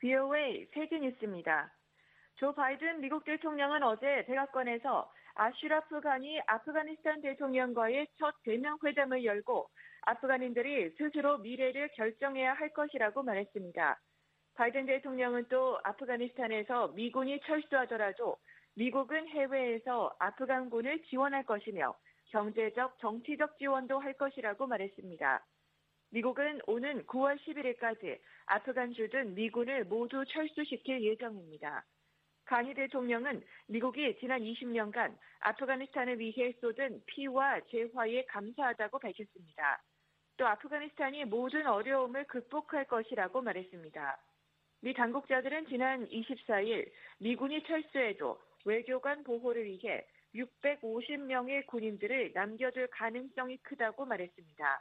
VOA 세계뉴스입니다. 조 바이든 미국 대통령은 어제 백악관에서 아슈라프 가니 아프가니스탄 대통령과의 첫 대면 회담을 열고 아프가닌들이 스스로 미래를 결정해야 할 것이라고 말했습니다. 바이든 대통령은 또 아프가니스탄에서 미군이 철수하더라도 미국은 해외에서 아프간군을 지원할 것이며 경제적, 정치적 지원도 할 것이라고 말했습니다. 미국은 오는 9월 11일까지 아프간주 등 미군을 모두 철수시킬 예정입니다. 가니 대통령은 미국이 지난 20년간 아프가니스탄을 위해 쏟은 피와 재화에 감사하다고 밝혔습니다. 또 아프가니스탄이 모든 어려움을 극복할 것이라고 말했습니다. 미 당국자들은 지난 24일 미군이 철수해도 외교관 보호를 위해 650명의 군인들을 남겨둘 가능성이 크다고 말했습니다.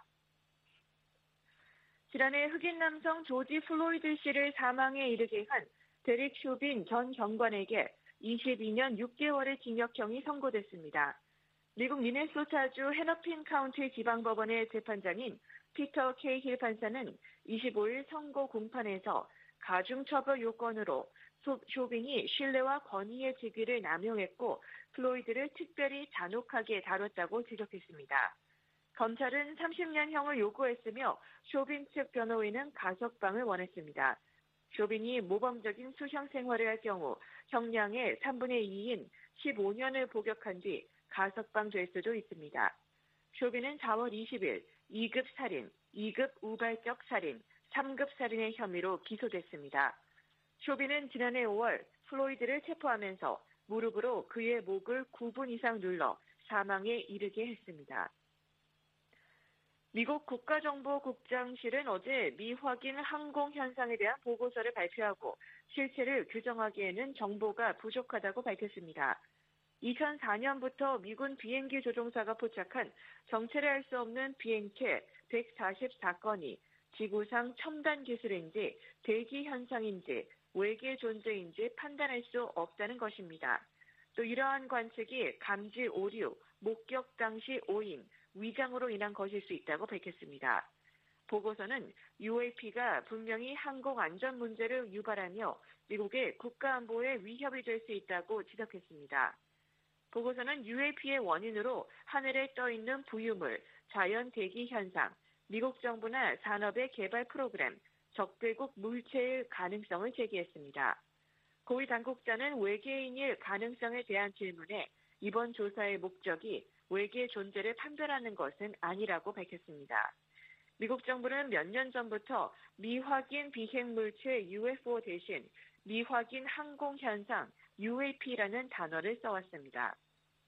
지난해 흑인 남성 조지 플로이드 씨를 사망에 이르게 한 데릭 쇼빈 전 경관에게 22년 6개월의 징역형이 선고됐습니다. 미국 미네소타주 헤너핀 카운티 지방법원의 재판장인 피터 케이힐 판사는 25일 선고 공판에서 가중처벌 요건으로 쇼빈이 신뢰와 권위의 직위를 남용했고 플로이드를 특별히 잔혹하게 다뤘다고 지적했습니다. 검찰은 30년형을 요구했으며 쇼빈 측 변호인은 가석방을 원했습니다. 쇼빈이 모범적인 수형 생활을 할 경우 형량의 3분의 2인 15년을 복역한 뒤 가석방될 수도 있습니다. 쇼빈은 4월 20일 2급 살인, 2급 우발적 살인, 3급 살인의 혐의로 기소됐습니다. 쇼빈은 지난해 5월 플로이드를 체포하면서 무릎으로 그의 목을 9분 이상 눌러 사망에 이르게 했습니다. 미국 국가정보국장실은 어제 미확인 항공 현상에 대한 보고서를 발표하고 실체를 규정하기에는 정보가 부족하다고 밝혔습니다. 2004년부터 미군 비행기 조종사가 포착한 정체를 알 수 없는 비행체 144건이 지구상 첨단 기술인지 대기 현상인지 외계 존재인지 판단할 수 없다는 것입니다. 또 이러한 관측이 감지 오류, 목격 당시 오인, 위장으로 인한 것일 수 있다고 밝혔습니다. 보고서는 UAP가 분명히 항공 안전 문제를 유발하며 미국의 국가안보에 위협이 될 수 있다고 지적했습니다. 보고서는 UAP의 원인으로 하늘에 떠있는 부유물, 자연 대기 현상, 미국 정부나 산업의 개발 프로그램, 적대국 물체의 가능성을 제기했습니다. 고위 당국자는 외계인일 가능성에 대한 질문에 이번 조사의 목적이 외계 존재를 판별하는 것은 아니라고 밝혔습니다. 미국 정부는 몇 년 전부터 미확인 비행물체 UFO 대신 미확인 항공현상 UAP라는 단어를 써왔습니다.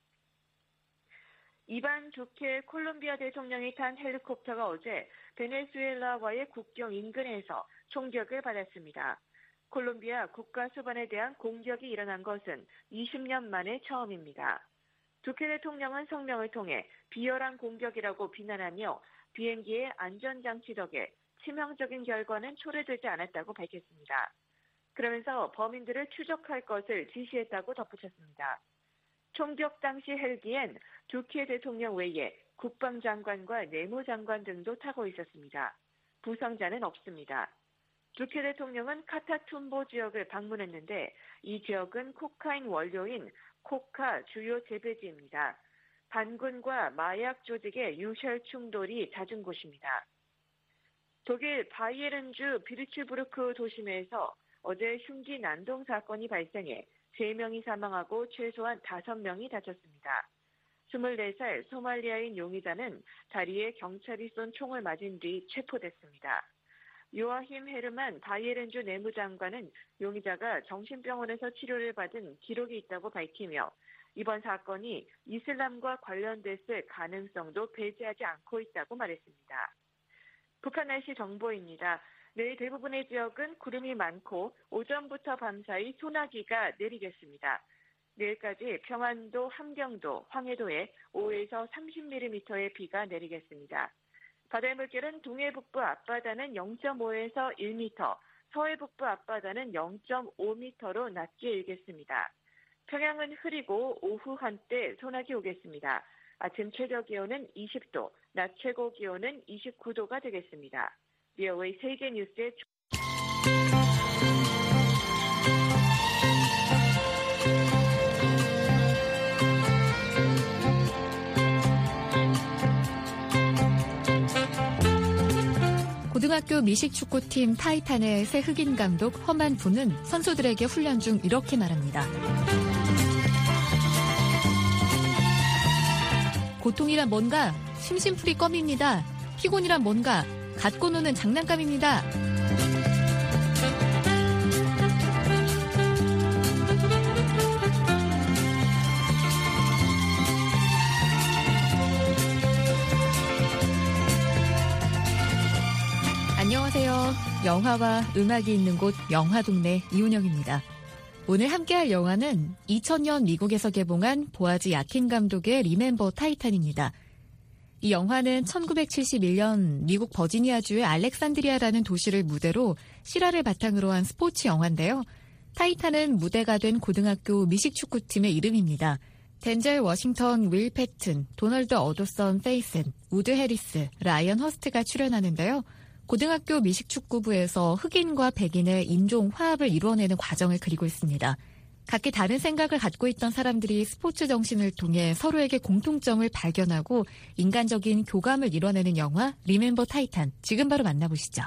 이반 두케 콜롬비아 대통령이 탄 헬리콥터가 어제 베네수엘라와의 국경 인근에서 총격을 받았습니다. 콜롬비아 국가수반에 대한 공격이 일어난 것은 20년 만에 처음입니다. 두케 대통령은 성명을 통해 비열한 공격이라고 비난하며 비행기의 안전장치 덕에 치명적인 결과는 초래되지 않았다고 밝혔습니다. 그러면서 범인들을 추적할 것을 지시했다고 덧붙였습니다. 총격 당시 헬기엔 두케 대통령 외에 국방장관과 내무장관 등도 타고 있었습니다. 부상자는 없습니다. 두케 대통령은 카타툼보 지역을 방문했는데 이 지역은 코카인 원료인 코카 주요 재배지입니다. 반군과 마약 조직의 유혈 충돌이 잦은 곳입니다. 독일 바이에른주 비르츠부르크 도심에서 어제 흉기 난동 사건이 발생해 3명이 사망하고 최소한 5명이 다쳤습니다. 24살 소말리아인 용의자는 다리에 경찰이 쏜 총을 맞은 뒤 체포됐습니다. 요아힘 헤르만 바이에른주 내무장관은 용의자가 정신병원에서 치료를 받은 기록이 있다고 밝히며 이번 사건이 이슬람과 관련됐을 가능성도 배제하지 않고 있다고 말했습니다. 북한 날씨 정보입니다. 내일 대부분의 지역은 구름이 많고 오전부터 밤사이 소나기가 내리겠습니다. 내일까지 평안도, 함경도, 황해도에 5에서 30mm의 비가 내리겠습니다. 바다의 물결은 동해 북부 앞바다는 0.5에서 1m, 서해 북부 앞바다는 0.5m로 낮게 일겠습니다. 평양은 흐리고 오후 한때 소나기 오겠습니다. 아침 최저 기온은 20도, 낮 최고 기온은 29도가 되겠습니다. VOA 세계뉴스의 고등학교 미식축구팀 타이탄의 새 흑인 감독 허만 부는 선수들에게 훈련 중 이렇게 말합니다. 고통이란 뭔가 심심풀이 껌입니다. 피곤이란 뭔가 갖고 노는 장난감입니다. 안녕하세요. 영화와 음악이 있는 곳 영화동네 이훈영입니다. 오늘 함께할 영화는 2000년 미국에서 개봉한 보아지 야킨 감독의 리멤버 타이탄입니다. 이 영화는 1971년 미국 버지니아주의 알렉산드리아라는 도시를 무대로 실화를 바탕으로 한 스포츠 영화인데요. 타이탄은 무대가 된 고등학교 미식축구팀의 이름입니다. 덴젤 워싱턴, 윌 패튼, 도널드 어도선 페이슨, 우드 해리스, 라이언 허스트가 출연하는데요. 고등학교 미식축구부에서 흑인과 백인의 인종 화합을 이루어내는 과정을 그리고 있습니다. 각기 다른 생각을 갖고 있던 사람들이 스포츠 정신을 통해 서로에게 공통점을 발견하고 인간적인 교감을 이뤄내는 영화 리멤버 타이탄. 지금 바로 만나보시죠.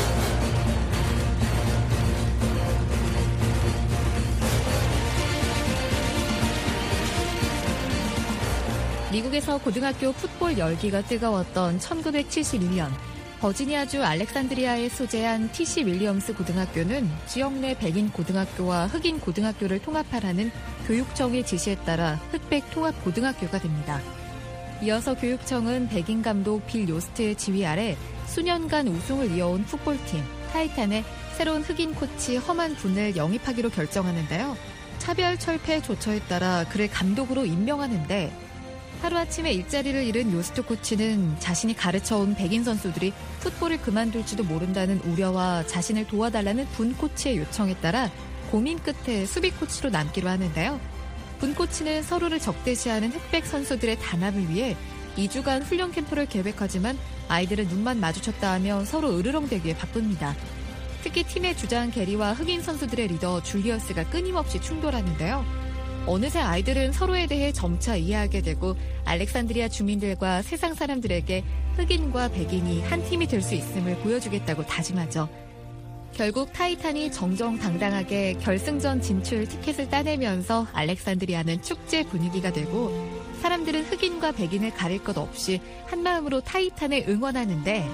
미국에서 고등학교 풋볼 열기가 뜨거웠던 1971년 버지니아주 알렉산드리아에 소재한 TC 윌리엄스 고등학교는 지역 내 백인 고등학교와 흑인 고등학교를 통합하라는 교육청의 지시에 따라 흑백 통합 고등학교가 됩니다. 이어서 교육청은 백인 감독 빌 요스트의 지휘 아래 수년간 우승을 이어온 풋볼팀 타이탄의 새로운 흑인 코치 허만 분을 영입하기로 결정하는데요. 차별 철폐 조처에 따라 그를 감독으로 임명하는데 하루아침에 일자리를 잃은 요스트 코치는 자신이 가르쳐온 백인 선수들이 풋볼을 그만둘지도 모른다는 우려와 자신을 도와달라는 분 코치의 요청에 따라 고민 끝에 수비 코치로 남기로 하는데요. 분 코치는 서로를 적대시하는 흑백 선수들의 단합을 위해 2주간 훈련 캠프를 계획하지만 아이들은 눈만 마주쳤다 하며 서로 으르렁대기에 바쁩니다. 특히 팀의 주장 게리와 흑인 선수들의 리더 줄리어스가 끊임없이 충돌하는데요. 어느새 아이들은 서로에 대해 점차 이해하게 되고 알렉산드리아 주민들과 세상 사람들에게 흑인과 백인이 한 팀이 될 수 있음을 보여주겠다고 다짐하죠. 결국 타이탄이 정정당당하게 결승전 진출 티켓을 따내면서 알렉산드리아는 축제 분위기가 되고 사람들은 흑인과 백인을 가릴 것 없이 한마음으로 타이탄을 응원하는데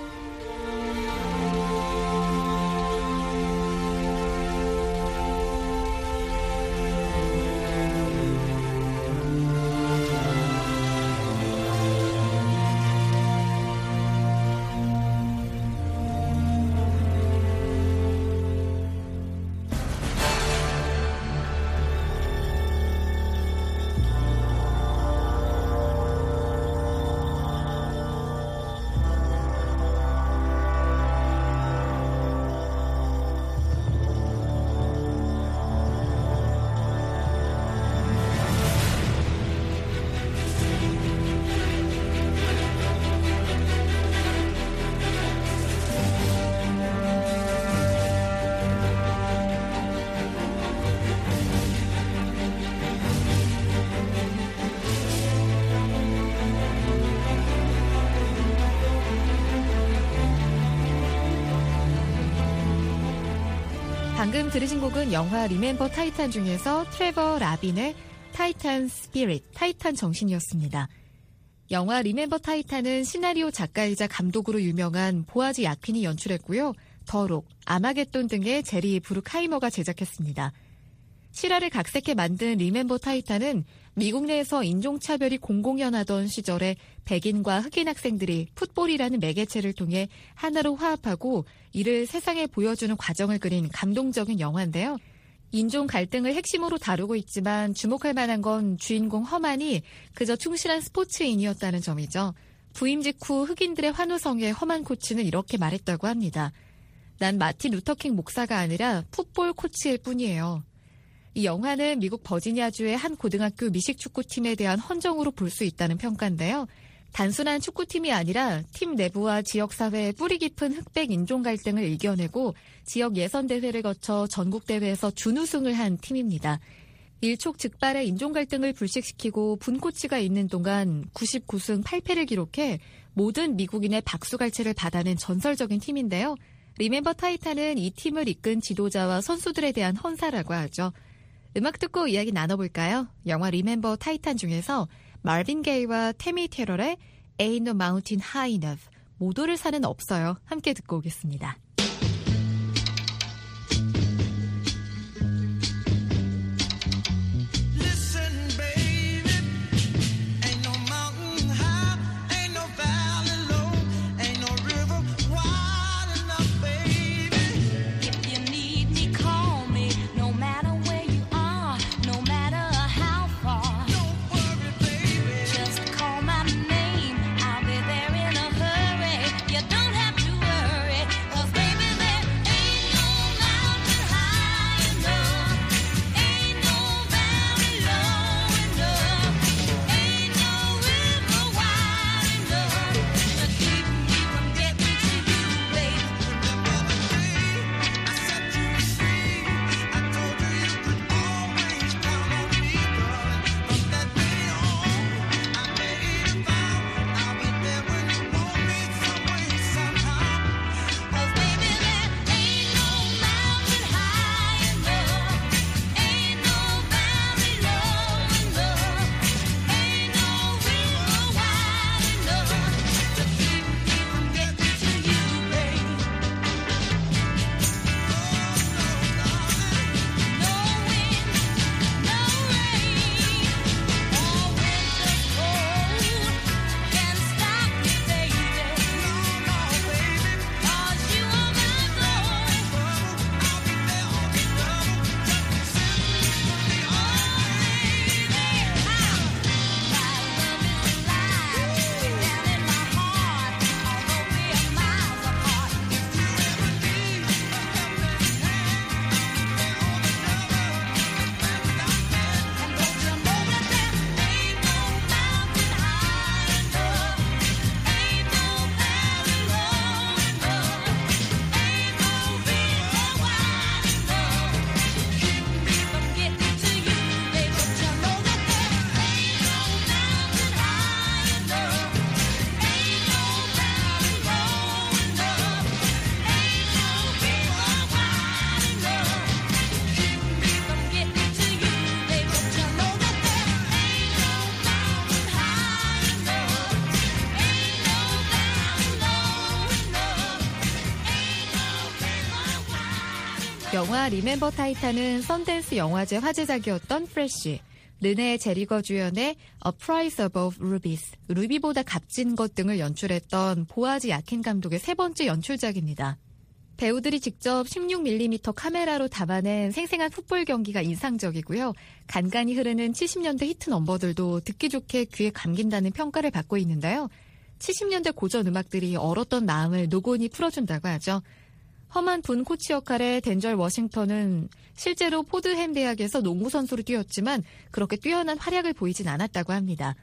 방금 들으신 곡은 영화 리멤버 타이탄 중에서 트레버 라빈의 타이탄 스피릿, 타이탄 정신이었습니다. 영화 리멤버 타이탄은 시나리오 작가이자 감독으로 유명한 보아지 야킨이 연출했고요. 더록, 아마겟돈 등의 제리 브룩하이머가 제작했습니다. 실화를 각색해 만든 리멤버 타이탄은 미국 내에서 인종차별이 공공연하던 시절에 백인과 흑인 학생들이 풋볼이라는 매개체를 통해 하나로 화합하고 이를 세상에 보여주는 과정을 그린 감동적인 영화인데요. 인종 갈등을 핵심으로 다루고 있지만 주목할 만한 건 주인공 허만이 그저 충실한 스포츠인이었다는 점이죠. 부임 직후 흑인들의 환호성에 허만 코치는 이렇게 말했다고 합니다. 난 마틴 루터킹 목사가 아니라 풋볼 코치일 뿐이에요. 이 영화는 미국 버지니아주의 한 고등학교 미식축구팀에 대한 헌정으로 볼 수 있다는 평가인데요. 단순한 축구팀이 아니라 팀 내부와 지역사회의 뿌리 깊은 흑백 인종 갈등을 이겨내고 지역 예선대회를 거쳐 전국대회에서 준우승을 한 팀입니다. 일촉즉발의 인종 갈등을 불식시키고 분코치가 있는 동안 99승 8패를 기록해 모든 미국인의 박수갈채를 받아낸 전설적인 팀인데요. 리멤버 타이탄은 이 팀을 이끈 지도자와 선수들에 대한 헌사라고 하죠. 음악 듣고 이야기 나눠볼까요? 영화 리멤버 타이탄 중에서 마빈 게이와 태미 테럴의 Ain't No Mountain High Enough, 모도를 산은 없어요. 함께 듣고 오겠습니다. 영화 리멤버 타이탄은 선댄스 영화제 화제작이었던 프레쉬, 르네 제리거 주연의 A Price Above Rubies, 루비보다 값진 것 등을 연출했던 보아즈 야킨 감독의 세 번째 연출작입니다. 배우들이 직접 16mm 카메라로 담아낸 생생한 풋볼 경기가 인상적이고요. 간간히 흐르는 70년대 히트 넘버들도 듣기 좋게 귀에 감긴다는 평가를 받고 있는데요. 70년대 고전 음악들이 얼었던 마음을 노곤히 풀어준다고 하죠. 험한 분 코치 역할의 덴젤 워싱턴은 실제로 포드햄 대학에서 농구 선수로 뛰었지만 그렇게 뛰어난 활약을 보이진 않았다고 합니다.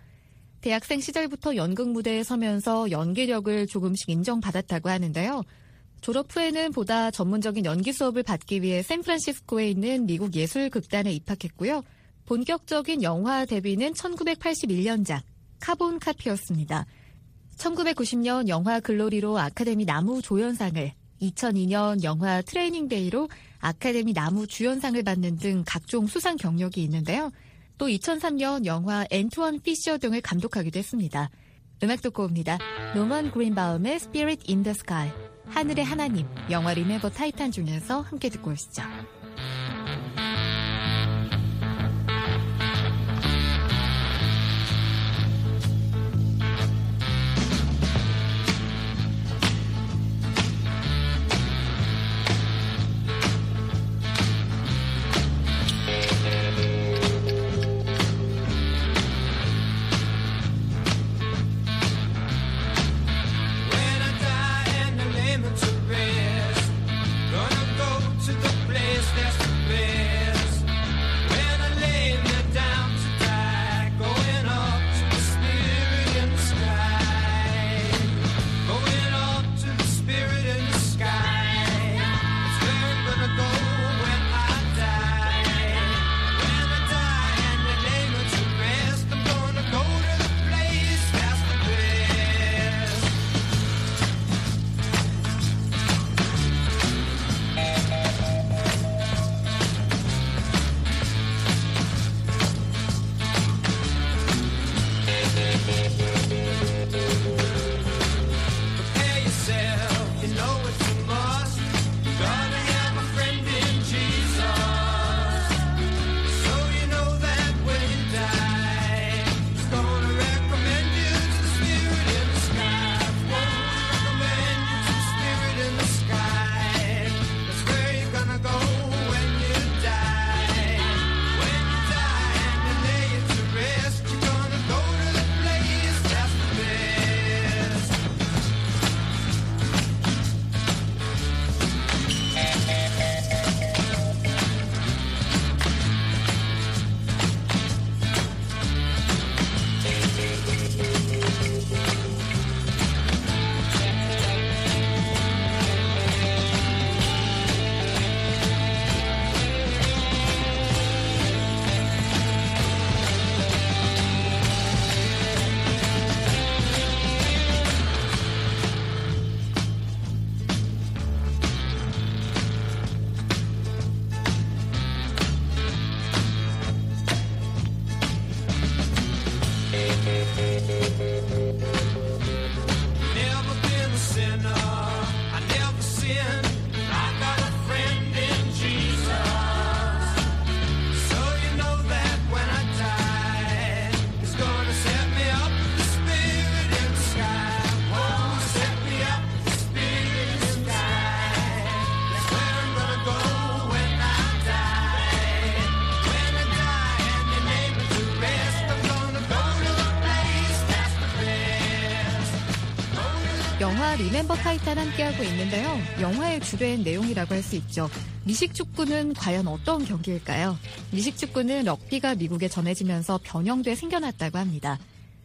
대학생 시절부터 연극 무대에 서면서 연기력을 조금씩 인정받았다고 하는데요. 졸업 후에는 보다 전문적인 연기 수업을 받기 위해 샌프란시스코에 있는 미국 예술극단에 입학했고요. 본격적인 영화 데뷔는 1981년작 카본 카피였습니다. 1990년 영화 글로리로 아카데미 나무 조연상을, 2002년 영화 트레이닝 데이로 아카데미 나무 주연상을 받는 등 각종 수상 경력이 있는데요. 또 2003년 영화 앤투원 피셔 등을 감독하기도 했습니다. 음악 듣고 옵니다. 노먼 그린바움의 Spirit in the Sky, 하늘의 하나님, 영화 리멤버 타이탄 중에서 함께 듣고 오시죠. Gonna go to the place 영화 리멤버 타이탄 함께하고 있는데요. 영화의 주된 내용이라고 할 수 있죠. 미식축구는 과연 어떤 경기일까요? 미식축구는 럭비가 미국에 전해지면서 변형돼 생겨났다고 합니다.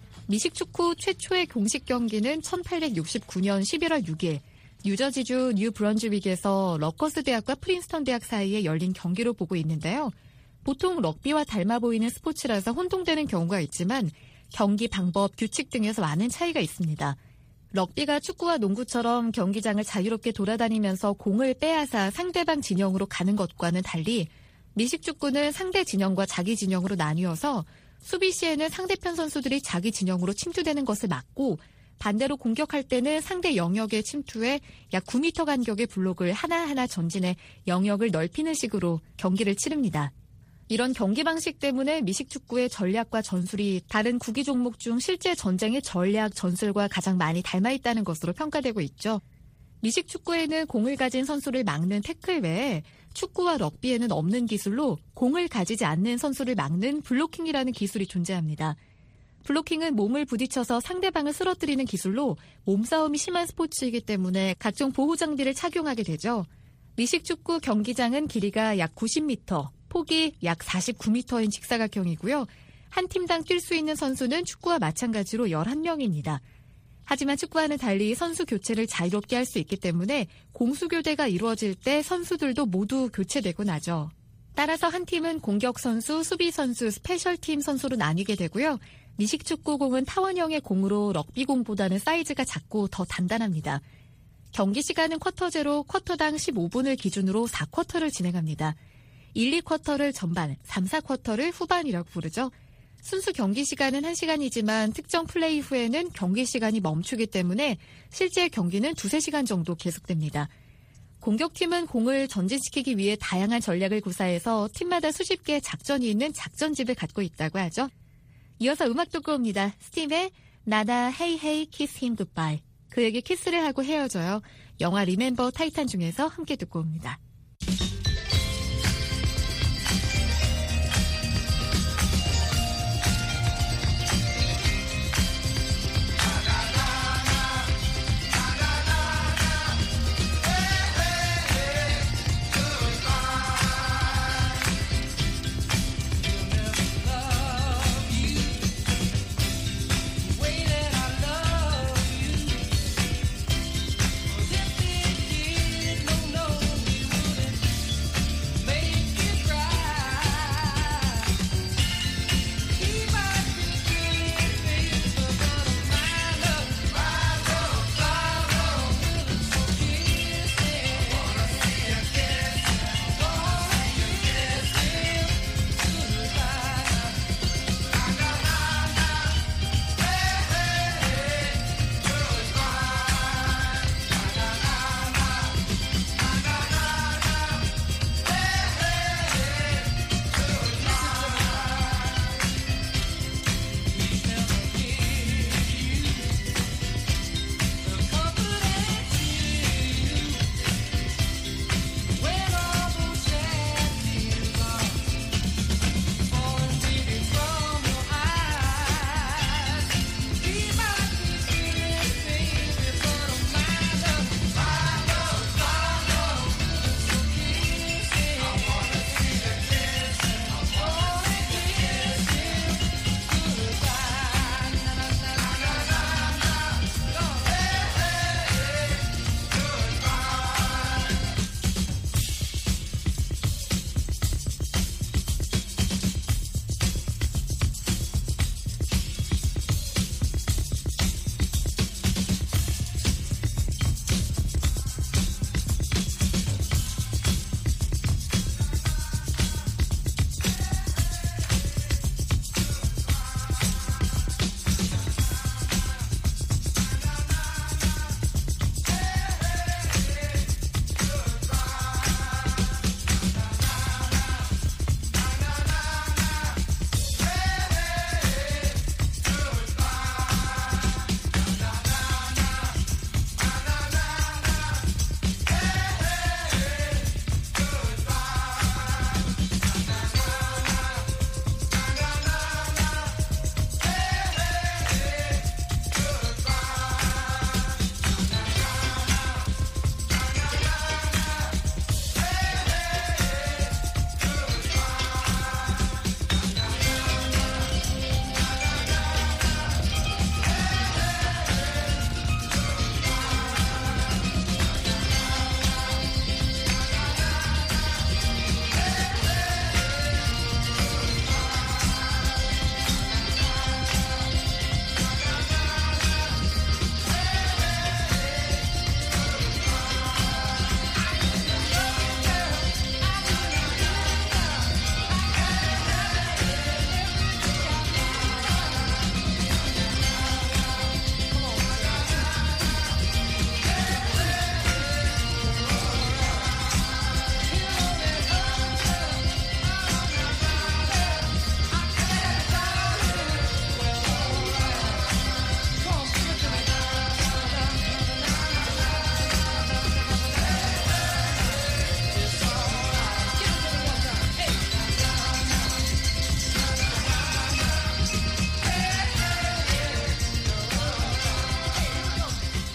미식축구 최초의 공식 경기는 1869년 11월 6일 뉴저지주 뉴 브런즈윅에서 러커스 대학과 프린스턴 대학 사이에 열린 경기로 보고 있는데요. 보통 럭비와 닮아 보이는 스포츠라서 혼동되는 경우가 있지만 경기 방법, 규칙 등에서 많은 차이가 있습니다. 럭비가 축구와 농구처럼 경기장을 자유롭게 돌아다니면서 공을 빼앗아 상대방 진영으로 가는 것과는 달리 미식축구는 상대 진영과 자기 진영으로 나뉘어서 수비 시에는 상대편 선수들이 자기 진영으로 침투되는 것을 막고 반대로 공격할 때는 상대 영역에 침투해 약 9m 간격의 블록을 하나하나 전진해 영역을 넓히는 식으로 경기를 치릅니다. 이런 경기 방식 때문에 미식축구의 전략과 전술이 다른 구기 종목 중 실제 전쟁의 전략, 전술과 가장 많이 닮아있다는 것으로 평가되고 있죠. 미식축구에는 공을 가진 선수를 막는 태클 외에 축구와 럭비에는 없는 기술로 공을 가지지 않는 선수를 막는 블로킹이라는 기술이 존재합니다. 블로킹은 몸을 부딪혀서 상대방을 쓰러뜨리는 기술로 몸싸움이 심한 스포츠이기 때문에 각종 보호 장비를 착용하게 되죠. 미식축구 경기장은 길이가 약 90m, 폭이 약 49m인 직사각형이고요. 한 팀당 뛸 수 있는 선수는 축구와 마찬가지로 11명입니다. 하지만 축구와는 달리 선수 교체를 자유롭게 할 수 있기 때문에 공수교대가 이루어질 때 선수들도 모두 교체되곤 하죠. 따라서 한 팀은 공격 선수, 수비 선수, 스페셜팀 선수로 나뉘게 되고요. 미식축구공은 타원형의 공으로 럭비공보다는 사이즈가 작고 더 단단합니다. 경기 시간은 쿼터제로 쿼터당 15분을 기준으로 4쿼터를 진행합니다. 1, 2쿼터를 전반, 3, 4쿼터를 후반이라고 부르죠. 순수 경기 시간은 1시간이지만 특정 플레이 후에는 경기 시간이 멈추기 때문에 실제 경기는 2-3시간 정도 계속됩니다. 공격팀은 공을 전진시키기 위해 다양한 전략을 구사해서 팀마다 수십 개의 작전이 있는 작전집을 갖고 있다고 하죠. 이어서 음악 듣고 옵니다. 스팀의 나나 헤이 헤이 키스 힘 굿바이. 그에게 키스를 하고 헤어져요. 영화 리멤버 타이탄 중에서 함께 듣고 옵니다.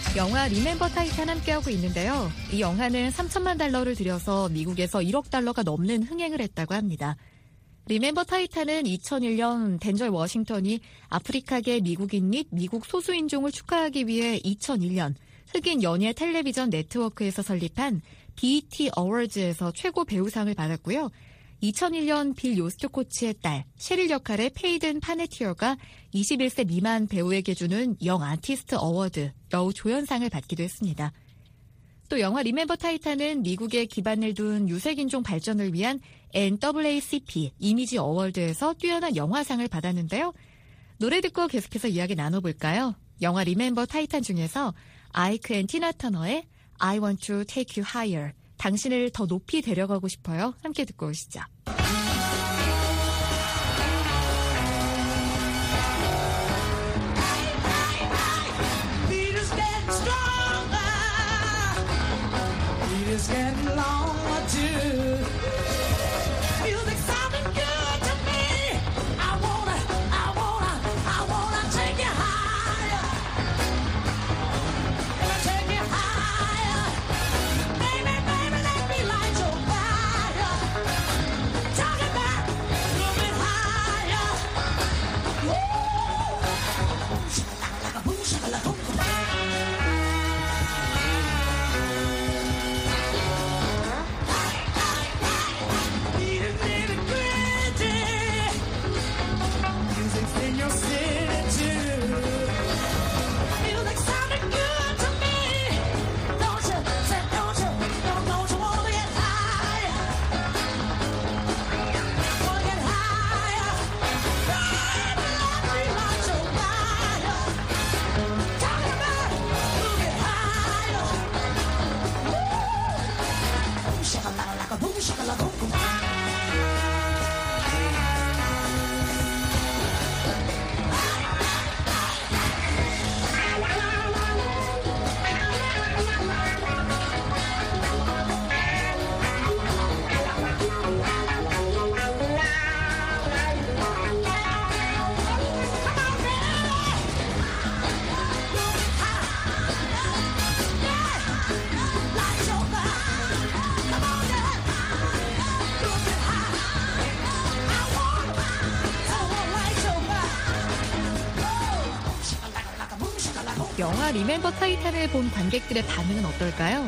영화 리멤버 타이탄 함께하고 있는데요. 이 영화는 3천만 달러를 들여서 미국에서 1억 달러가 넘는 흥행을 했다고 합니다. 리멤버 타이탄은 2001년 덴젤 워싱턴이 아프리카계 미국인 및 미국 소수인종을 축하하기 위해 2001년 흑인 연예 텔레비전 네트워크에서 설립한 BET 어워즈에서 최고 배우상을 받았고요. 2001년 빌 요스트코치의 딸 셰릴 역할의 페이든 파네티어가 21세 미만 배우에게 주는 영 아티스트 어워드 여우 조연상을 받기도 했습니다. 또 영화 리멤버 타이탄은 미국에 기반을 둔 유색인종 발전을 위한 NAACP 이미지 어워드에서 뛰어난 영화상을 받았는데요. 노래 듣고 계속해서 이야기 나눠볼까요? 영화 리멤버 타이탄 중에서 아이크 앤 티나 터너의 I want to take you higher. 당신을 더 높이 데려가고 싶어요. 함께 듣고 오시죠. 영화 리멤버 타이탄을 본 관객들의 반응은 어떨까요?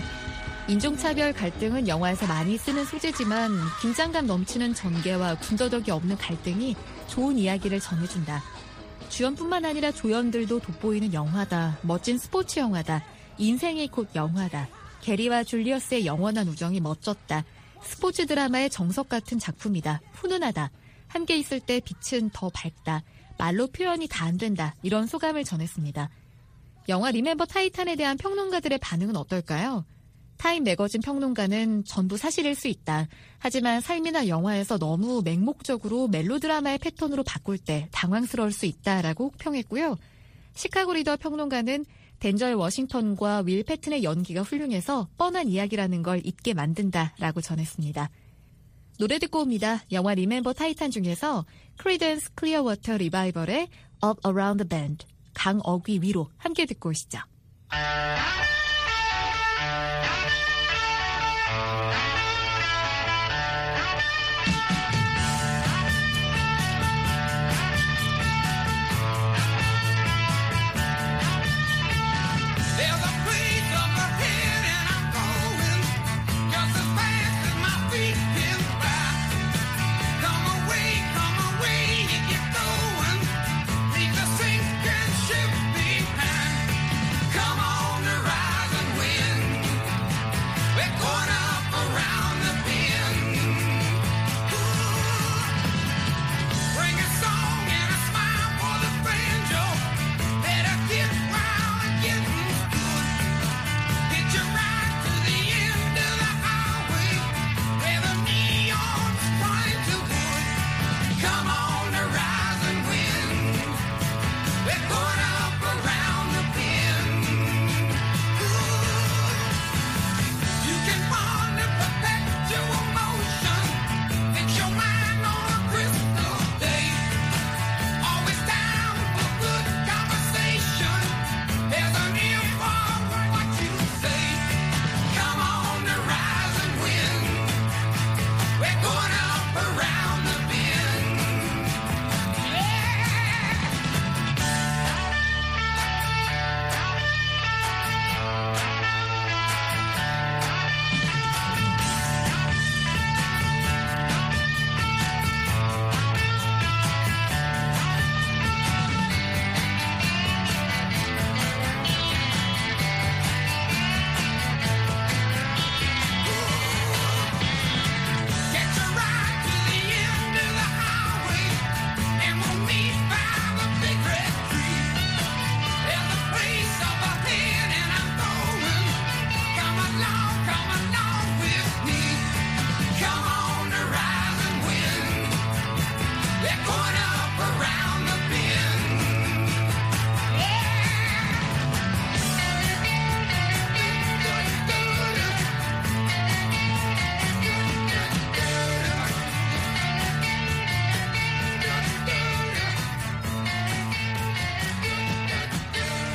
인종차별 갈등은 영화에서 많이 쓰는 소재지만 긴장감 넘치는 전개와 군더더기 없는 갈등이 좋은 이야기를 전해준다. 주연뿐만 아니라 조연들도 돋보이는 영화다. 멋진 스포츠 영화다. 인생의 곧 영화다. 게리와 줄리어스의 영원한 우정이 멋졌다. 스포츠 드라마의 정석 같은 작품이다. 훈훈하다. 함께 있을 때 빛은 더 밝다. 말로 표현이 다 안 된다. 이런 소감을 전했습니다. 영화 리멤버 타이탄에 대한 평론가들의 반응은 어떨까요? 타임 매거진 평론가는 전부 사실일 수 있다. 하지만 삶이나 영화에서 너무 맹목적으로 멜로드라마의 패턴으로 바꿀 때 당황스러울 수 있다라고 혹평했고요. 시카고 리더 평론가는 덴젤 워싱턴과 윌 패튼의 연기가 훌륭해서 뻔한 이야기라는 걸 잊게 만든다라고 전했습니다. 노래 듣고 옵니다. 영화 리멤버 타이탄 중에서 크리던스 클리어워터 리바이벌의 Up Around the Bend, 강어귀 위로 함께 듣고 오시죠. Come on, ride.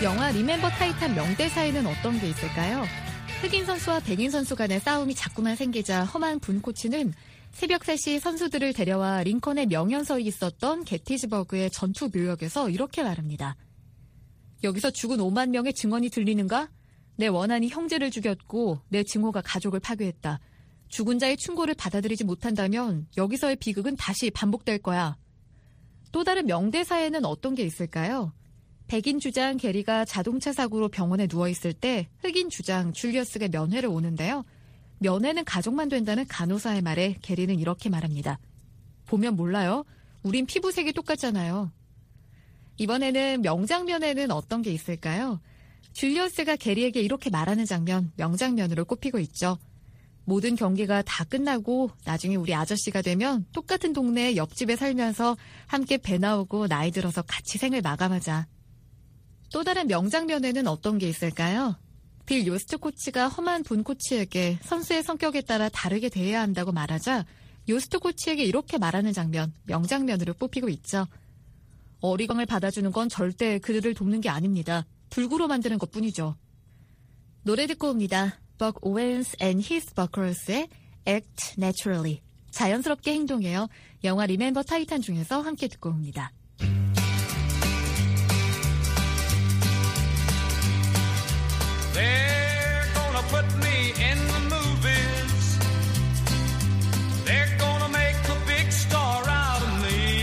영화 리멤버 타이탄 명대사에는 어떤 게 있을까요? 흑인 선수와 백인 선수 간의 싸움이 자꾸만 생기자 험한 분 코치는 새벽 3시 선수들을 데려와 링컨의 명연서에 있었던 게티즈버그의 전투 묘역에서 이렇게 말합니다. 여기서 죽은 5만 명의 증언이 들리는가? 내 원한이 형제를 죽였고 내 증오가 가족을 파괴했다. 죽은 자의 충고를 받아들이지 못한다면 여기서의 비극은 다시 반복될 거야. 또 다른 명대사에는 어떤 게 있을까요? 백인 주장 게리가 자동차 사고로 병원에 누워있을 때 흑인 주장 줄리어스가 면회를 오는데요. 면회는 가족만 된다는 간호사의 말에 게리는 이렇게 말합니다. 보면 몰라요? 우린 피부색이 똑같잖아요. 이번에는 명장면에는 어떤 게 있을까요? 줄리어스가 게리에게 이렇게 말하는 장면, 명장면으로 꼽히고 있죠. 모든 경기가 다 끝나고 나중에 우리 아저씨가 되면 똑같은 동네 옆집에 살면서 함께 배 나오고 나이 들어서 같이 생을 마감하자. 또 다른 명장면에는 어떤 게 있을까요? 빌 요스트 코치가 험한 분 코치에게 선수의 성격에 따라 다르게 대해야 한다고 말하자 요스트 코치에게 이렇게 말하는 장면, 명장면으로 뽑히고 있죠. 어리광을 받아주는 건 절대 그들을 돕는 게 아닙니다. 불구로 만드는 것뿐이죠. 노래 듣고 옵니다. Buck Owens and His Buckers의 Act Naturally. 자연스럽게 행동해요. 영화 리멤버 타이탄 중에서 함께 듣고 옵니다. They're gonna put me in the movies. They're gonna make a big star out of me.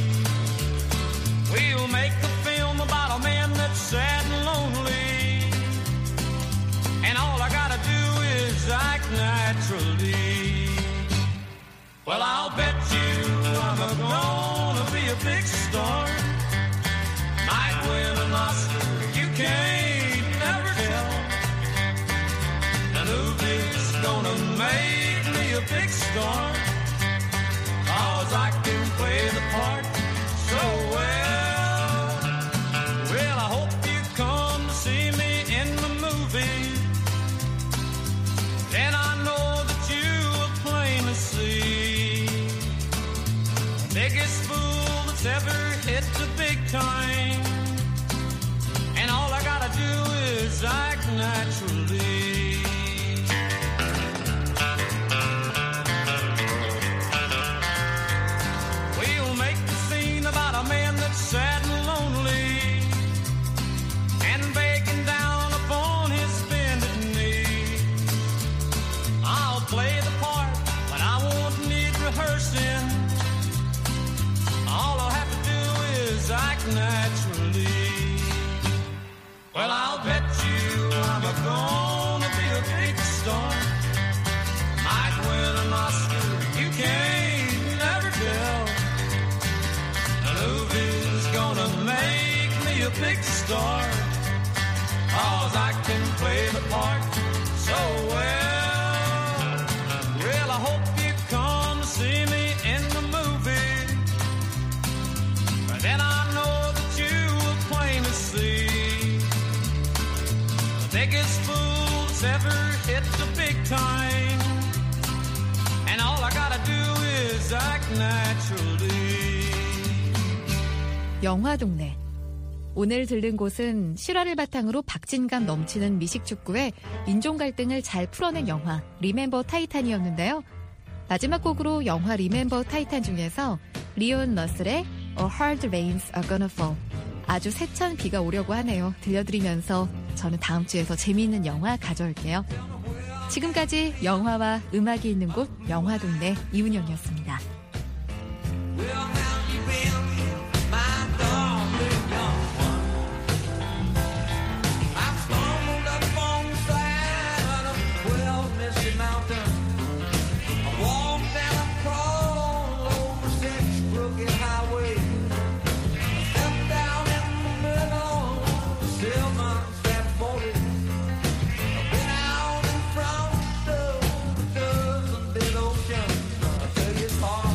We'll make a film about a man that's sad and lonely. And all I gotta do is act naturally. Well, I'll bet you I'm gonna be a big star. Might win an Oscar, you can't never tell. The movie's gonna make me a big star, 'cause I can play the part so well. Well, I hope you come to see me in the movie. Then I know that you will plainly see the biggest fool that's ever hit the big time. And all I gotta do is act naturally. We'll make the scene about a man that's sad and lonely and begging down upon his bended knee. I'll play the part, but I won't need rehearsing. All I'll have to do is act naturally. Well, I'll bet you I'm gonna be a big star. Might win an Oscar, you can't never tell. The movie's gonna make me a big star, 'cause I can play the part so well. Well, I hope you come to see me in the movie. But then I know that you will plainly see the biggest fool that's ever hit the big time. And all I gotta do is act naturally. 영화동네. 오늘 들른 곳은 실화를 바탕으로 박진감 넘치는 미식축구에 인종 갈등을 잘 풀어낸 영화 리멤버 타이탄이었는데요. 마지막 곡으로 영화 리멤버 타이탄 중에서 리온 러셀의 A Hard Rains Are Gonna Fall, 아주 세찬 비가 오려고 하네요. 들려드리면서 저는 다음 주에서 재미있는 영화 가져올게요. 지금까지 영화와 음악이 있는 곳 영화동네 이은영이었습니다. It's hard.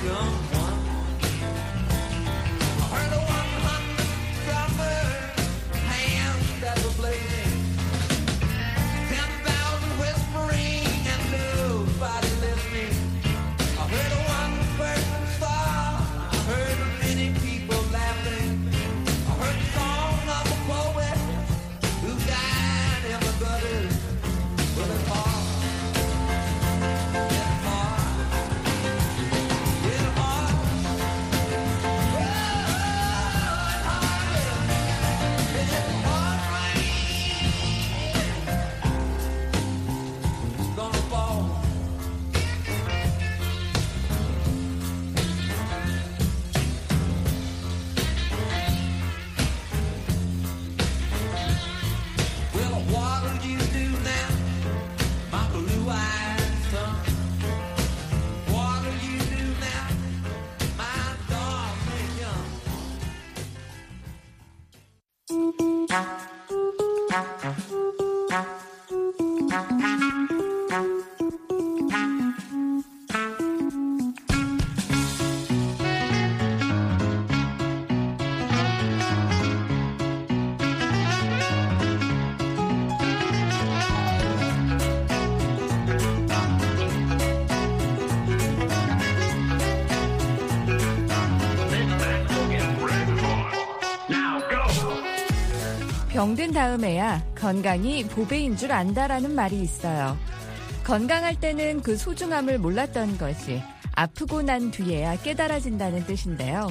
병든 다음에야 건강이 보배인 줄 안다라는 말이 있어요. 건강할 때는 그 소중함을 몰랐던 것이 아프고 난 뒤에야 깨달아진다는 뜻인데요.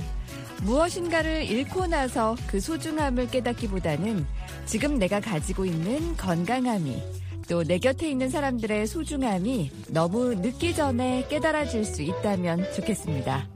무엇인가를 잃고 나서 그 소중함을 깨닫기보다는 지금 내가 가지고 있는 건강함이 또 내 곁에 있는 사람들의 소중함이 너무 늦기 전에 깨달아질 수 있다면 좋겠습니다.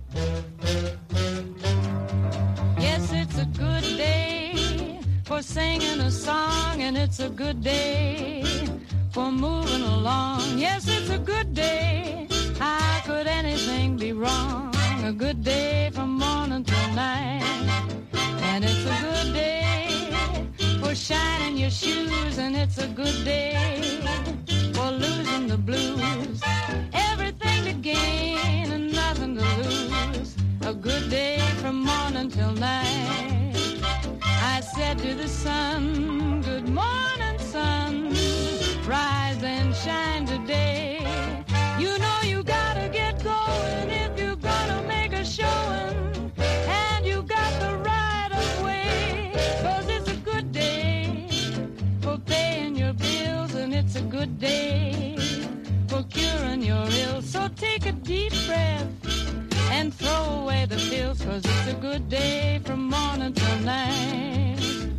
Yes, it's a good day for singing a song, and it's a good day for moving along. Yes, it's a good day. How could anything be wrong? A good day from morning till night. And it's a good day for shining your shoes, and it's a good day for losing the blues. Everything to gain and nothing to lose. A good day from morning till night. I said to the sun, good morning, sun. Rise and shine today. You know you gotta get going if you're gonna make a showing. And you got the right of way, 'cause it's a good day for paying your bills, and it's a good day for curing your ills. So take a deep breath and throw away the pills, 'cause it's a good day from morning till night.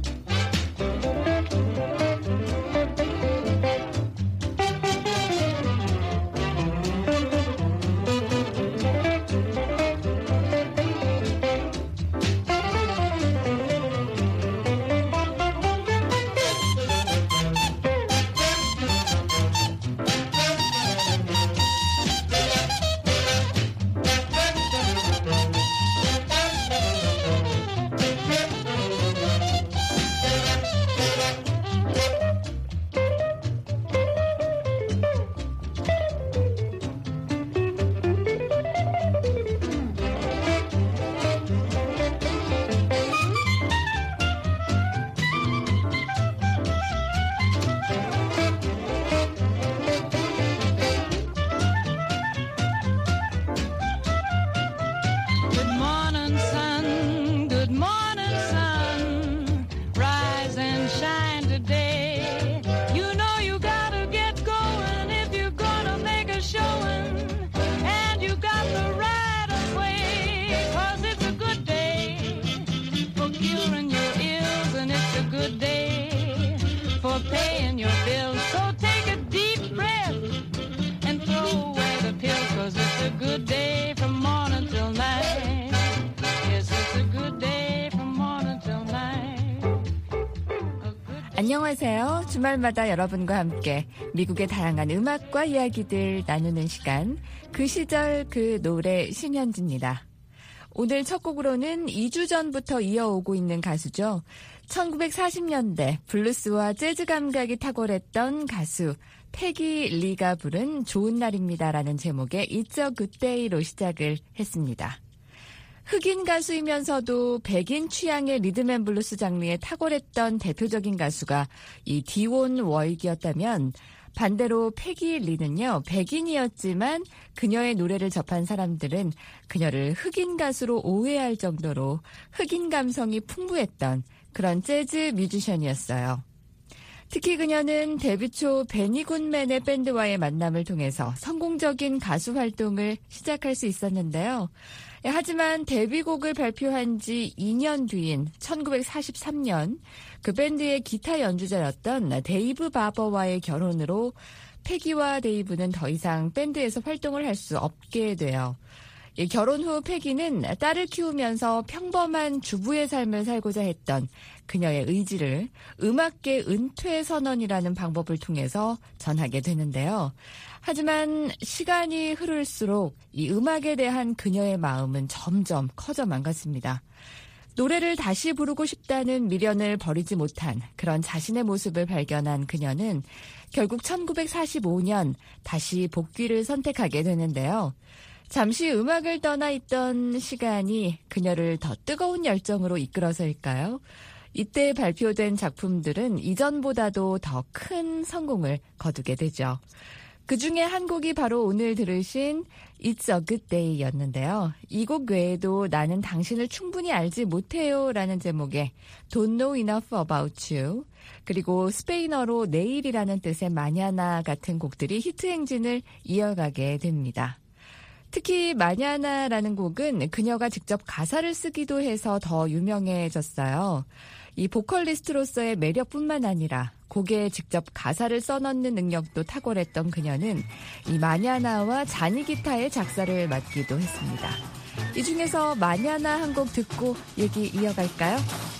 안녕하세요. 주말마다 여러분과 함께 미국의 다양한 음악과 이야기들 나누는 시간, 그 시절 그 노래 신현지입니다. 오늘 첫 곡으로는 2주 전부터 이어오고 있는 가수죠. 1940년대 블루스와 재즈 감각이 탁월했던 가수 패기 리가 부른 좋은 날입니다라는 제목의 It's a Good Day로 시작을 했습니다. 흑인 가수이면서도 백인 취향의 리듬앤블루스 장르에 탁월했던 대표적인 가수가 이 디온 워익이었다면 반대로 패기 리는요, 백인이었지만 그녀의 노래를 접한 사람들은 그녀를 흑인 가수로 오해할 정도로 흑인 감성이 풍부했던 그런 재즈 뮤지션이었어요. 특히 그녀는 데뷔 초 베니 굿맨의 밴드와의 만남을 통해서 성공적인 가수 활동을 시작할 수 있었는데요. 하지만 데뷔곡을 발표한 지 2년 뒤인 1943년 그 밴드의 기타 연주자였던 데이브 바버와의 결혼으로 패기와 데이브는 더 이상 밴드에서 활동을 할 수 없게 돼요. 결혼 후 패기는 딸을 키우면서 평범한 주부의 삶을 살고자 했던 그녀의 의지를 음악계 은퇴 선언이라는 방법을 통해서 전하게 되는데요. 하지만 시간이 흐를수록 이 음악에 대한 그녀의 마음은 점점 커져만 갔습니다. 노래를 다시 부르고 싶다는 미련을 버리지 못한 그런 자신의 모습을 발견한 그녀는 결국 1945년 다시 복귀를 선택하게 되는데요. 잠시 음악을 떠나 있던 시간이 그녀를 더 뜨거운 열정으로 이끌어서일까요? 이때 발표된 작품들은 이전보다도 더 큰 성공을 거두게 되죠. 그중에 한 곡이 바로 오늘 들으신 It's a Good Day였는데요. 이 곡 외에도 나는 당신을 충분히 알지 못해요 라는 제목의 Don't Know Enough About You, 그리고 스페인어로 내일이라는 뜻의 마냐나 같은 곡들이 히트 행진을 이어가게 됩니다. 특히 마냐나라는 곡은 그녀가 직접 가사를 쓰기도 해서 더 유명해졌어요. 이 보컬리스트로서의 매력뿐만 아니라 곡에 직접 가사를 써넣는 능력도 탁월했던 그녀는 이 마냐나와 잔이 기타의 작사를 맡기도 했습니다. 이 중에서 마냐나 한 곡 듣고 얘기 이어갈까요?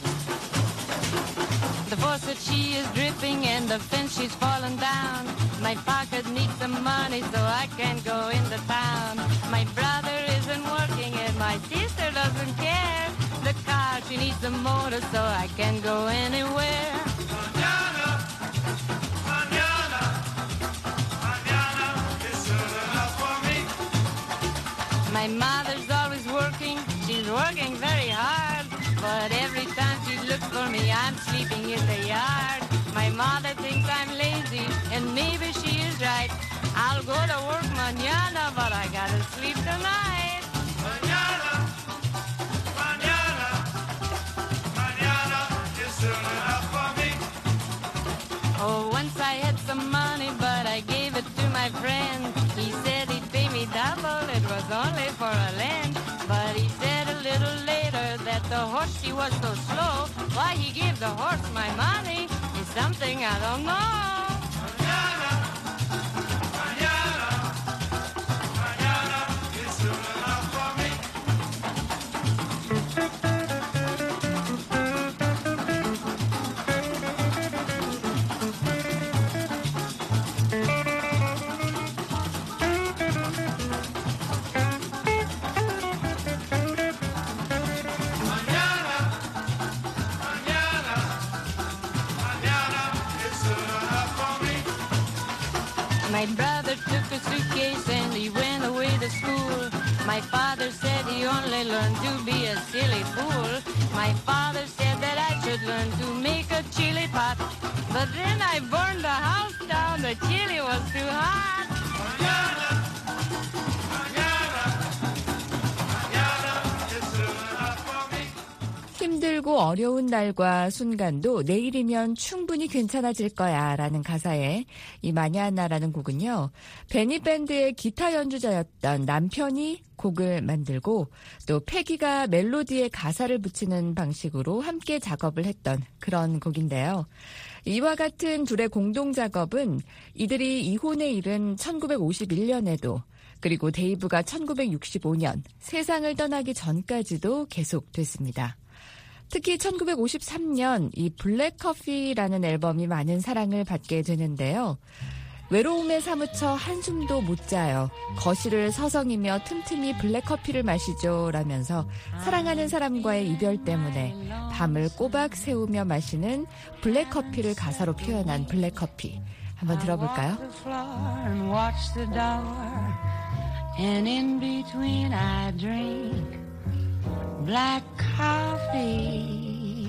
The faucet, she is dripping and the fence, she's fallen down. My pocket needs some money so I can go into town. My brother isn't working and my sister doesn't care. The car, she needs a motor so I can go anywhere. Mañana, mañana, mañana is soon enough for me. My mother's always working, she's working very hard. But every time she looks for me, I'm sleeping in the yard. My mother thinks I'm lazy, and maybe she is right. I'll go to work mañana, but I gotta sleep tonight. Mañana, mañana, mañana is soon enough for me. Oh, once I had some money, but I gave it to my friend. He said he'd pay me double, it was only for a land. But he said a little later that the horse, she was so slow. Why he gave the horse my money is something I don't know. Mañana, mañana, mañana is soon enough for me. Mañana, mañana, mañana is soon enough for me. My brother took a suitcase and he went away to school. My father said he only learned to be a silly fool. My father said that I should learn to make a chili pot. But then I burned the house down, the chili was too hot. Mañana, mañana, mañana is soon enough for me. 힘들고 어려운 날과 순간도 내일이면 충분히 괜찮아질 거야 라는 가사의 이 마냐나라는 곡은요, 베니 밴드의 기타 연주자였던 남편이 곡을 만들고 또 패기가 멜로디에 가사를 붙이는 방식으로 함께 작업을 했던 그런 곡인데요. 이와 같은 둘의 공동 작업은 이들이 이혼에 이른 1951년에도, 그리고 데이브가 1965년 세상을 떠나기 전까지도 계속됐습니다. 특히 1953년 이 블랙커피라는 앨범이 많은 사랑을 받게 되는데요. 외로움에 사무쳐 한숨도 못 자요. 거실을 서성이며 틈틈이 블랙커피를 마시죠 라면서 사랑하는 사람과의 이별 때문에 밤을 꼬박 새우며 마시는 블랙커피를 가사로 표현한 블랙커피. 한번 들어볼까요? And in between I drink black coffee.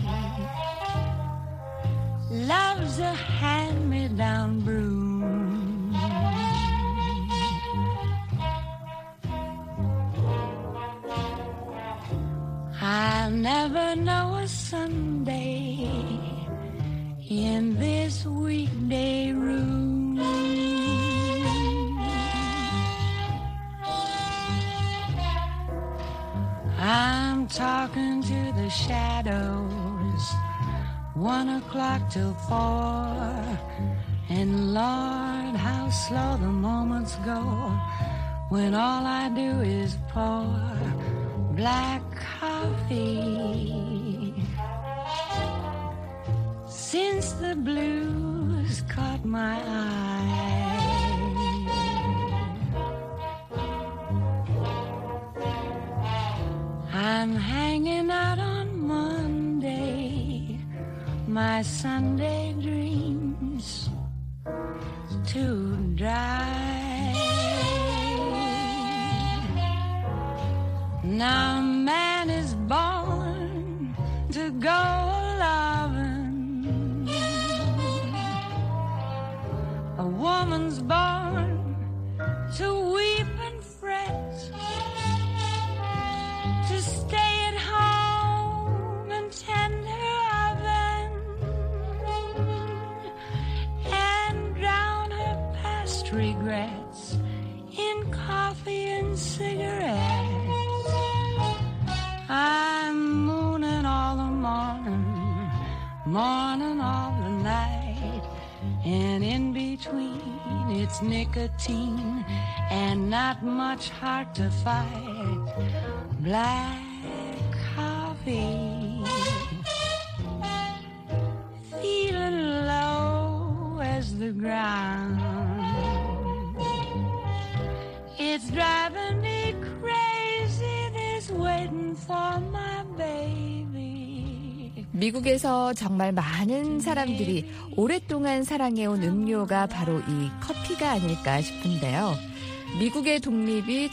Love's a hand-me-down broom. I'll never know a Sunday in this weekday room. I'm talking to the shadows, 1 o'clock till 4, and Lord, how slow the moments go when all I do is pour black coffee. Since the blues caught my eye, I'm hanging out on Monday, my Sunday dreams to dry. Now man is born to go a-lovin', a woman's born to weep and fret, to stay at home and tend her oven and drown her past regrets in coffee and cigarettes. I'm mooning all the morning, morning all the night, and in between it's nicotine and not much heart to fight. Black coffee, feeling low as the ground. It's driving me crazy, this waiting for my baby. 미국에서 정말 많은 사람들이 오랫동안 사랑해온 음료가 바로 이 커피가 아닐까 싶은데요. 미국의 독립이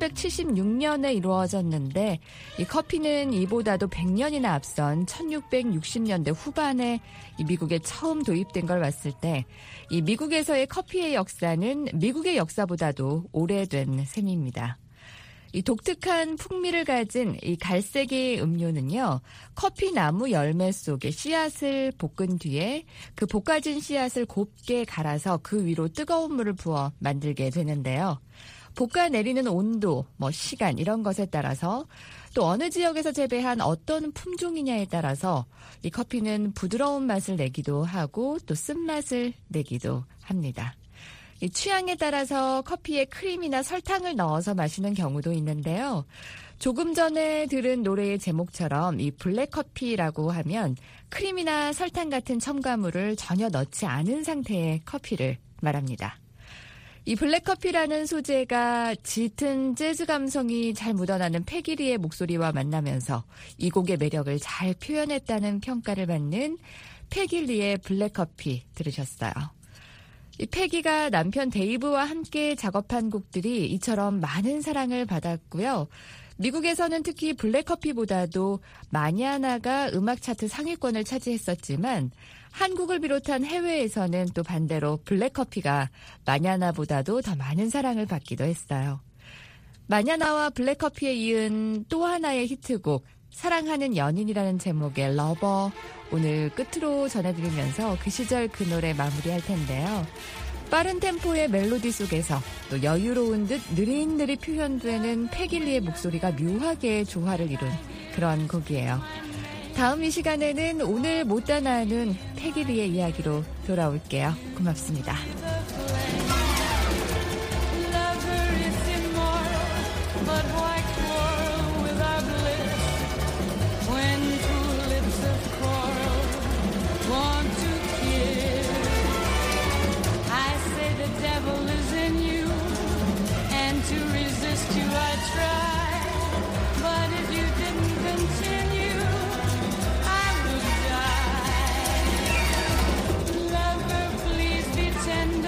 1776년에 이루어졌는데 이 커피는 이보다도 100년이나 앞선 1660년대 후반에 이 미국에 처음 도입된 걸 봤을 때 이 미국에서의 커피의 역사는 미국의 역사보다도 오래된 셈입니다. 이 독특한 풍미를 가진 이 갈색의 음료는요, 커피 나무 열매 속에 씨앗을 볶은 뒤에 그 볶아진 씨앗을 곱게 갈아서 그 위로 뜨거운 물을 부어 만들게 되는데요. 볶아 내리는 온도, 시간 이런 것에 따라서 또 어느 지역에서 재배한 어떤 품종이냐에 따라서 이 커피는 부드러운 맛을 내기도 하고 또 쓴맛을 내기도 합니다. 이 취향에 따라서 커피에 크림이나 설탕을 넣어서 마시는 경우도 있는데요. 조금 전에 들은 노래의 제목처럼 이 블랙커피라고 하면 크림이나 설탕 같은 첨가물을 전혀 넣지 않은 상태의 커피를 말합니다. 이 블랙커피라는 소재가 짙은 재즈 감성이 잘 묻어나는 패기리의 목소리와 만나면서 이 곡의 매력을 잘 표현했다는 평가를 받는 패기리의 블랙커피 들으셨어요. 이 패기가 남편 데이브와 함께 작업한 곡들이 이처럼 많은 사랑을 받았고요. 미국에서는 특히 블랙커피보다도 마냐나가 음악 차트 상위권을 차지했었지만 한국을 비롯한 해외에서는 또 반대로 블랙커피가 마냐나보다도 더 많은 사랑을 받기도 했어요. 마냐나와 블랙커피에 이은 또 하나의 히트곡 사랑하는 연인이라는 제목의 러버 오늘 끝으로 전해드리면서 그 시절 그 노래 마무리할 텐데요. 빠른 템포의 멜로디 속에서 또 여유로운 듯 느릿느릿 표현되는 패길리의 목소리가 묘하게 조화를 이룬 그런 곡이에요. 다음 이 시간에는 오늘 못다 나눈 패길리의 이야기로 돌아올게요. 고맙습니다. To resist you I try, but if you didn't continue, I would die. Lover, please be tender.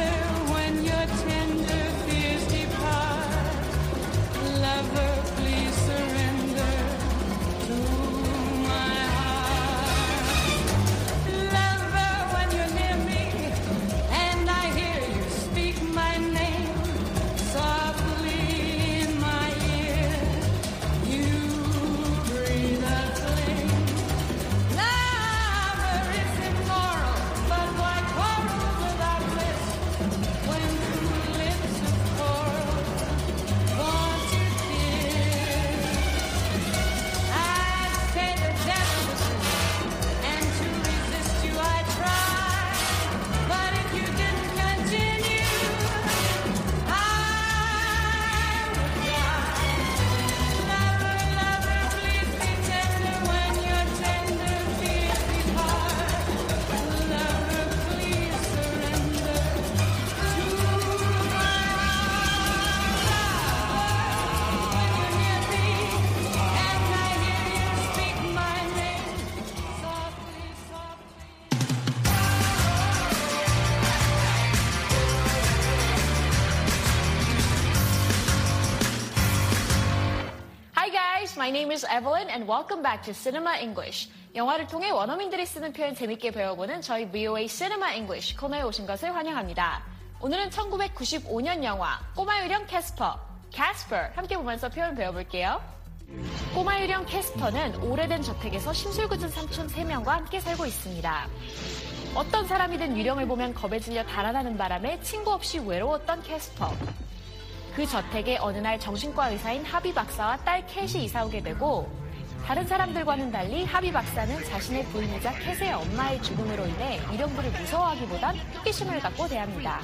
listeners, my name is Evelyn and welcome back to Cinema English. 영화를 통해 원어민들이 쓰는 표현 재밌게 배워보는 저희 VOA Cinema English 코너에 오신 것을 환영합니다. 오늘은 1995년 영화 꼬마 유령 캐스퍼, Casper 함께 보면서 표현 배워볼게요. 꼬마 유령 캐스퍼는 오래된 저택에서 심술궂은 삼촌 3명과 함께 살고 있습니다. 어떤 사람이든 유령을 보면 겁에 질려 달아나는 바람에 친구 없이 외로웠던 캐스퍼. 그 저택에 어느 날 정신과 의사인 하비 박사와 딸 캣이 이사오게 되고 다른 사람들과는 달리 하비 박사는 자신의 부인이자 캣의 엄마의 죽음으로 인해 유령들을 무서워하기보단 호기심을 갖고 대합니다.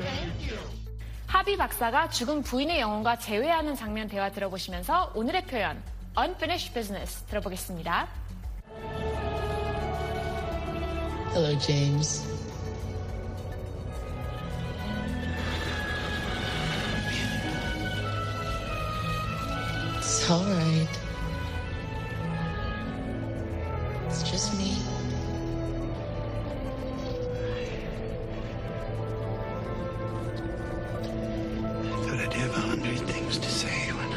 하비 박사가 죽은 부인의 영혼과 재회하는 장면 대화 들어보시면서 오늘의 표현 Unfinished Business 들어보겠습니다. Hello, James. It's all right. It's just me. I thought I'd have 100 things to say when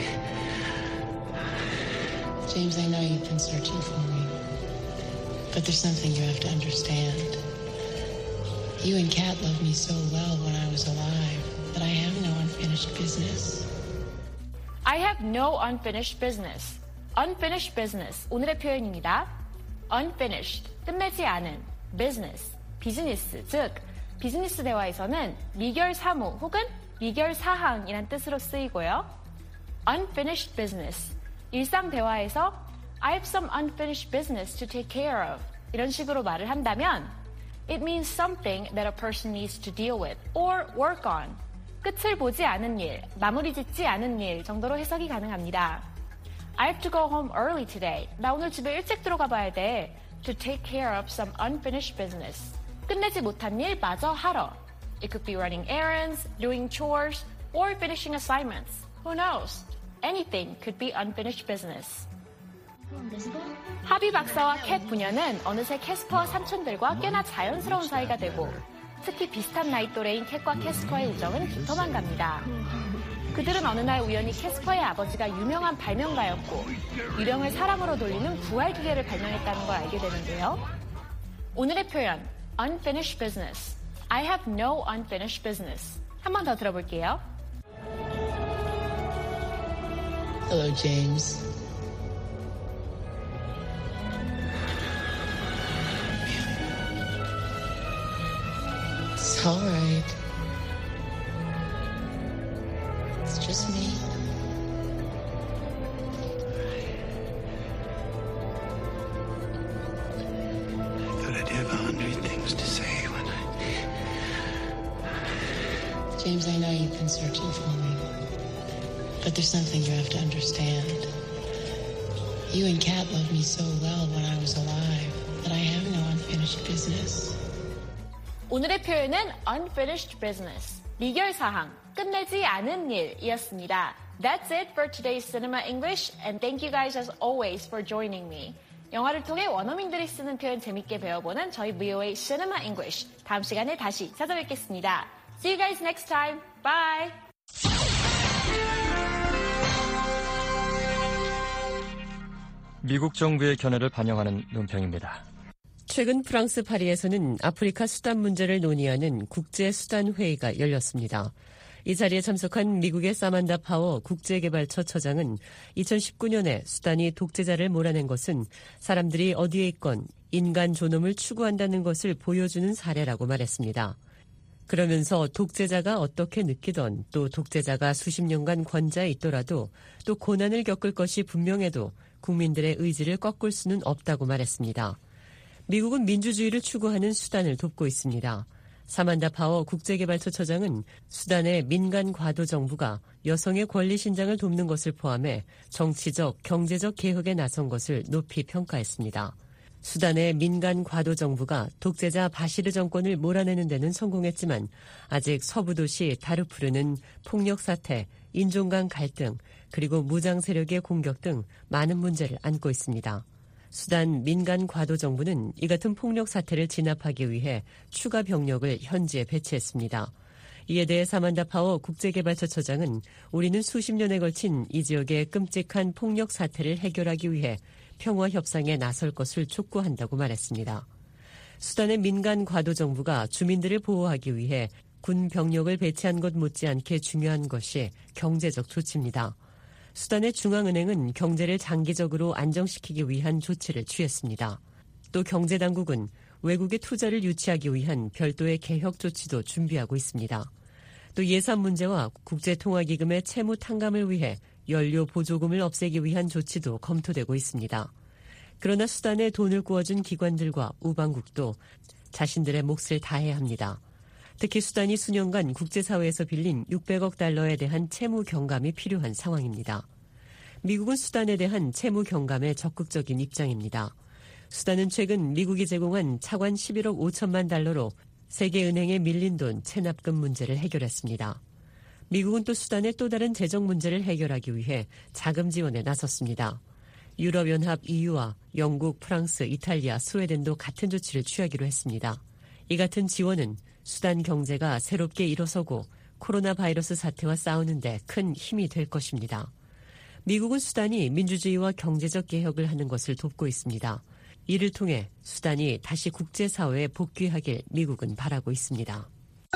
James, I know you've been searching for me. But there's something you have to understand. You and Kat loved me so well when I was alive that I have no unfinished business. I have no unfinished business. Unfinished business, 오늘의 표현입니다. Unfinished, 끝내지 않은, business, 비즈니스, 즉 비즈니스 대화에서는 미결 사무 혹은 미결 사항이란 뜻으로 쓰이고요. Unfinished business, 일상 대화에서 I have some unfinished business to take care of 이런 식으로 말을 한다면 it means something that a person needs to deal with or work on. 끝을 보지 않은 일, 마무리 짓지 않은 일 정도로 해석이 가능합니다. I have to go home early today. 나 오늘 집에 일찍 들어가 봐야 돼. To take care of some unfinished business. 끝내지 못한 일 마저 하러. It could be running errands, doing chores, or finishing assignments. Who knows? Anything could be unfinished business. 하비 박사와 캣 부녀는 어느새 캐스퍼와 삼촌들과 꽤나 자연스러운 사이가 되고 특히 비슷한 나이 또래인 캣과 캐스퍼의 우정은 깊어만 갑니다. 그들은 어느 날 우연히 캐스퍼의 아버지가 유명한 발명가였고 유령을 사람으로 돌리는 부활 기계를 발명했다는 걸 알게 되는데요. 오늘의 표현 unfinished business. I have no unfinished business. 한 번 더 들어볼게요. Hello, James. It's all right. It's just me. I thought I'd have 100 things to say when James, I know you've been searching for me. But there's something you have to understand. You and Kat loved me so well when I was alive that I have no unfinished business. 오늘의 표현은 unfinished business, 미결 사항, 끝내지 않은 일이었습니다. That's it for today's Cinema English, and thank you guys as always for joining me. 영화를 통해 원어민들이 쓰는 표현 재밌게 배워보는 저희 VOA Cinema English. 다음 시간에 다시 찾아뵙겠습니다. See you guys next time. Bye! 미국 정부의 견해를 반영하는 논평입니다. 최근 프랑스 파리에서는 아프리카 수단 문제를 논의하는 국제수단회의가 열렸습니다. 이 자리에 참석한 미국의 사만다 파워 국제개발처 처장은 2019년에 수단이 독재자를 몰아낸 것은 사람들이 어디에 있건 인간 존엄을 추구한다는 것을 보여주는 사례라고 말했습니다. 그러면서 독재자가 어떻게 느끼던 또 독재자가 수십 년간 권좌에 있더라도 또 고난을 겪을 것이 분명해도 국민들의 의지를 꺾을 수는 없다고 말했습니다. 미국은 민주주의를 추구하는 수단을 돕고 있습니다. 사만다 파워 국제개발처 처장은 수단의 민간 과도 정부가 여성의 권리 신장을 돕는 것을 포함해 정치적, 경제적 개혁에 나선 것을 높이 평가했습니다. 수단의 민간 과도 정부가 독재자 바시르 정권을 몰아내는 데는 성공했지만 아직 서부 도시 다르푸르는 폭력 사태, 인종 간 갈등, 그리고 무장 세력의 공격 등 많은 문제를 안고 있습니다. 수단 민간 과도 정부는 이 같은 폭력 사태를 진압하기 위해 추가 병력을 현지에 배치했습니다. 이에 대해 사만다 파워 국제개발처처장은 우리는 수십 년에 걸친 이 지역의 끔찍한 폭력 사태를 해결하기 위해 평화 협상에 나설 것을 촉구한다고 말했습니다. 수단의 민간 과도 정부가 주민들을 보호하기 위해 군 병력을 배치한 것 못지않게 중요한 것이 경제적 조치입니다. 수단의 중앙은행은 경제를 장기적으로 안정시키기 위한 조치를 취했습니다. 또 경제당국은 외국의 투자를 유치하기 위한 별도의 개혁 조치도 준비하고 있습니다. 또 예산 문제와 국제통화기금의 채무 탕감을 위해 연료 보조금을 없애기 위한 조치도 검토되고 있습니다. 그러나 수단에 돈을 구워준 기관들과 우방국도 자신들의 몫을 다해야 합니다. 특히 수단이 수년간 국제사회에서 빌린 600억 달러에 대한 채무 경감이 필요한 상황입니다. 미국은 수단에 대한 채무 경감에 적극적인 입장입니다. 수단은 최근 미국이 제공한 차관 11억 5천만 달러로 세계은행에 밀린 돈 체납금 문제를 해결했습니다. 미국은 또 수단의 또 다른 재정 문제를 해결하기 위해 자금 지원에 나섰습니다. 유럽연합 EU와 영국, 프랑스, 이탈리아, 스웨덴도 같은 조치를 취하기로 했습니다. 이 같은 지원은 수단 경제가 새롭게 일어서고 코로나 바이러스 사태와 싸우는 데 큰 힘이 될 것입니다. 미국은 수단이 민주주의와 경제적 개혁을 하는 것을 돕고 있습니다. 이를 통해 수단이 다시 국제사회에 복귀하길 미국은 바라고 있습니다.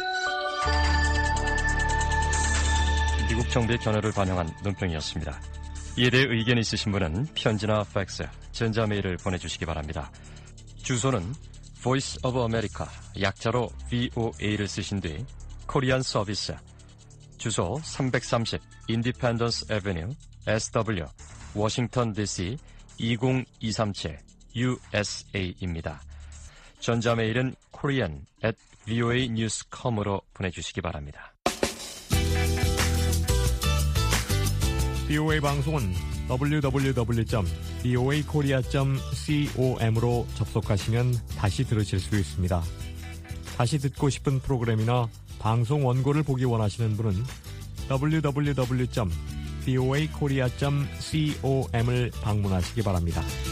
미국 정부의 견해를 반영한 논평이었습니다. 이에 대해 의견 있으신 분은 편지나 팩스, 전자메일을 보내주시기 바랍니다. 주소는 Voice of America, 약자로 VOA를 쓰신 뒤 코리안 서비스, 주소 330 Independence Avenue, SW, 워싱턴 DC 20237 USA입니다. 전자메일은 korean@voanews.com으로 보내주시기 바랍니다. VOA 방송은 www.voakorea.com으로 접속하시면 다시 들으실 수 있습니다. 다시 듣고 싶은 프로그램이나 방송 원고를 보기 원하시는 분은 www.voakorea.com을 방문하시기 바랍니다.